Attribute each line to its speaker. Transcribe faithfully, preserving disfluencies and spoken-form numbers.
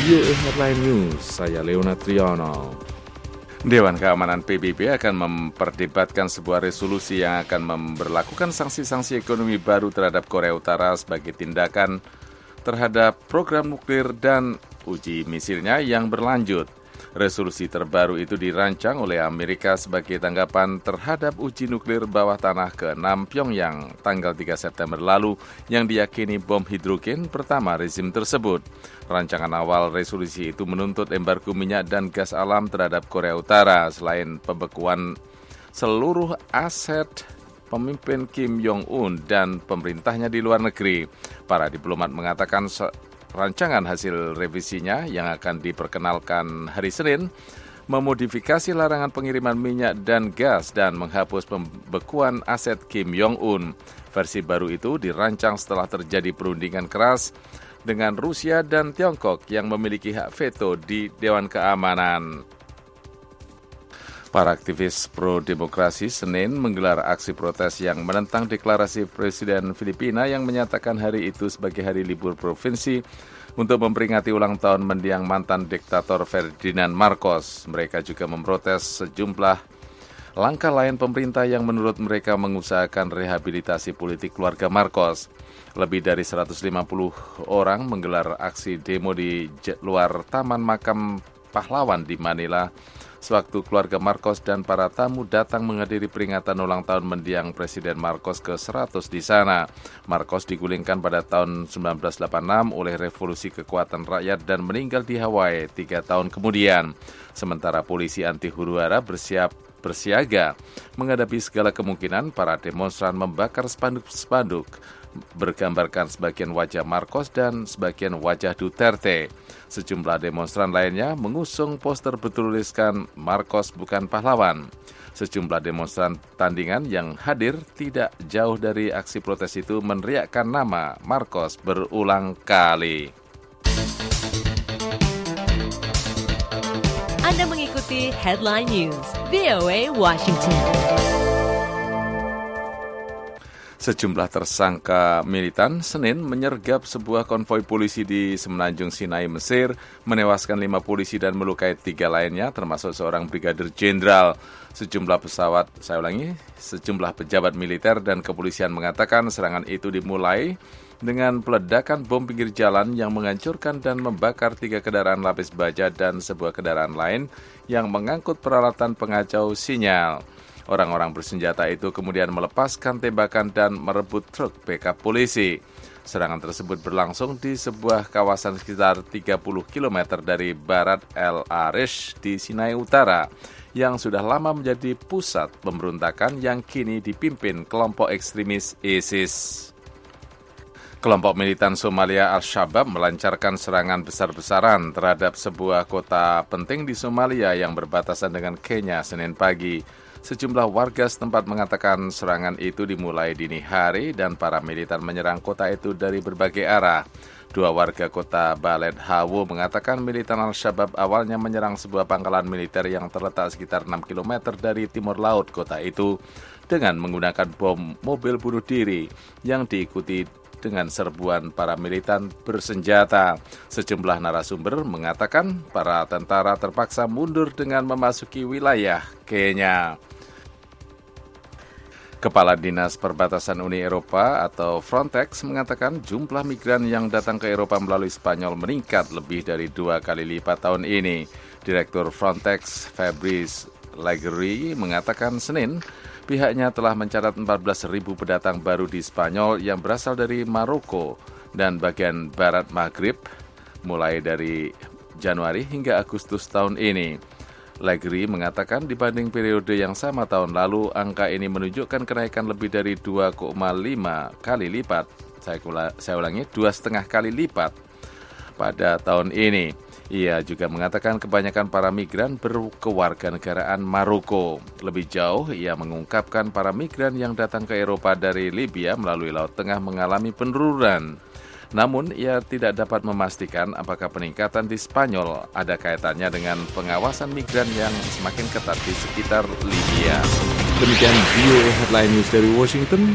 Speaker 1: V O A Headline News, saya Leona Triano.
Speaker 2: Dewan Keamanan P B B akan memperdebatkan sebuah resolusi yang akan memberlakukan sanksi-sanksi ekonomi baru terhadap Korea Utara sebagai tindakan terhadap program nuklir dan uji misilnya yang berlanjut. Resolusi terbaru itu dirancang oleh Amerika sebagai tanggapan terhadap uji nuklir bawah tanah keenam Pyongyang tanggal tiga September lalu yang diyakini bom hidrogen pertama rezim tersebut. Rancangan awal resolusi itu menuntut embargo minyak dan gas alam terhadap Korea Utara selain pembekuan seluruh aset pemimpin Kim Jong-un dan pemerintahnya di luar negeri. Para diplomat mengatakan rancangan hasil revisinya yang akan diperkenalkan hari Senin memodifikasi larangan pengiriman minyak dan gas dan menghapus pembekuan aset Kim Jong-un. Versi baru itu dirancang setelah terjadi perundingan keras dengan Rusia dan Tiongkok yang memiliki hak veto di Dewan Keamanan. Para aktivis pro-demokrasi Senin menggelar aksi protes yang menentang deklarasi Presiden Filipina yang menyatakan hari itu sebagai hari libur provinsi untuk memperingati ulang tahun mendiang mantan diktator Ferdinand Marcos. Mereka juga memprotes sejumlah langkah lain pemerintah yang menurut mereka mengusahakan rehabilitasi politik keluarga Marcos. Lebih dari seratus lima puluh orang menggelar aksi demo di luar Taman Makam Pahlawan di Manila sewaktu keluarga Marcos dan para tamu datang menghadiri peringatan ulang tahun mendiang Presiden Marcos ke seratus di sana. Marcos digulingkan pada tahun sembilan belas delapan puluh enam oleh Revolusi Kekuatan Rakyat dan meninggal di Hawaii tiga tahun kemudian. Sementara polisi anti huru-hara bersiap bersiaga menghadapi segala kemungkinan para demonstran membakar spanduk-spanduk bergambarkan sebagian wajah Marcos dan sebagian wajah Duterte. Sejumlah demonstran lainnya mengusung poster bertuliskan Marcos bukan pahlawan. Sejumlah demonstran tandingan yang hadir tidak jauh dari aksi protes itu meneriakkan nama Marcos berulang kali.
Speaker 3: Anda mengikuti Headline News, V O A Washington.
Speaker 2: Sejumlah tersangka militan Senin menyergap sebuah konvoi polisi di Semenanjung Sinai, Mesir, menewaskan lima polisi dan melukai tiga lainnya, termasuk seorang brigadir jenderal. Sejumlah pesawat, saya ulangi, sejumlah pejabat militer dan kepolisian mengatakan serangan itu dimulai dengan peledakan bom pinggir jalan yang menghancurkan dan membakar tiga kendaraan lapis baja dan sebuah kendaraan lain yang mengangkut peralatan pengacau sinyal. Orang-orang bersenjata itu kemudian melepaskan tembakan dan merebut truk backup polisi. Serangan tersebut berlangsung di sebuah kawasan sekitar tiga puluh kilometer dari barat El Arish di Sinai Utara, yang sudah lama menjadi pusat pemberontakan yang kini dipimpin kelompok ekstremis ISIS. Kelompok militan Somalia Al-Shabaab melancarkan serangan besar-besaran terhadap sebuah kota penting di Somalia yang berbatasan dengan Kenya Senin pagi. Sejumlah warga setempat mengatakan serangan itu dimulai dini hari dan para militan menyerang kota itu dari berbagai arah. Dua warga kota Baled Hawo mengatakan militan Al-Shabaab awalnya menyerang sebuah pangkalan militer yang terletak sekitar enam kilometer dari timur laut kota itu dengan menggunakan bom mobil bunuh diri yang diikuti dengan serbuan para militan bersenjata. Sejumlah narasumber mengatakan para tentara terpaksa mundur dengan memasuki wilayah Kenya. Kepala Dinas Perbatasan Uni Eropa atau Frontex mengatakan jumlah migran yang datang ke Eropa melalui Spanyol meningkat lebih dari dua kali lipat tahun ini. Direktur Frontex Fabrice Leggeri mengatakan Senin, pihaknya telah mencatat empat belas ribu pendatang baru di Spanyol yang berasal dari Maroko dan bagian barat Maghrib mulai dari Januari hingga Agustus tahun ini. Leggeri mengatakan dibanding periode yang sama tahun lalu, angka ini menunjukkan kenaikan lebih dari dua koma lima kali lipat. Saya, ula, saya ulangi, dua setengah kali lipat pada tahun ini. Ia juga mengatakan kebanyakan para migran berkewarganegaraan Maroko. Lebih jauh, ia mengungkapkan para migran yang datang ke Eropa dari Libya melalui Laut Tengah mengalami penurunan. Namun, ia tidak dapat memastikan apakah peningkatan di Spanyol ada kaitannya dengan pengawasan migran yang semakin ketat di sekitar Libya.
Speaker 1: Demikian V O A Headline News dari Washington.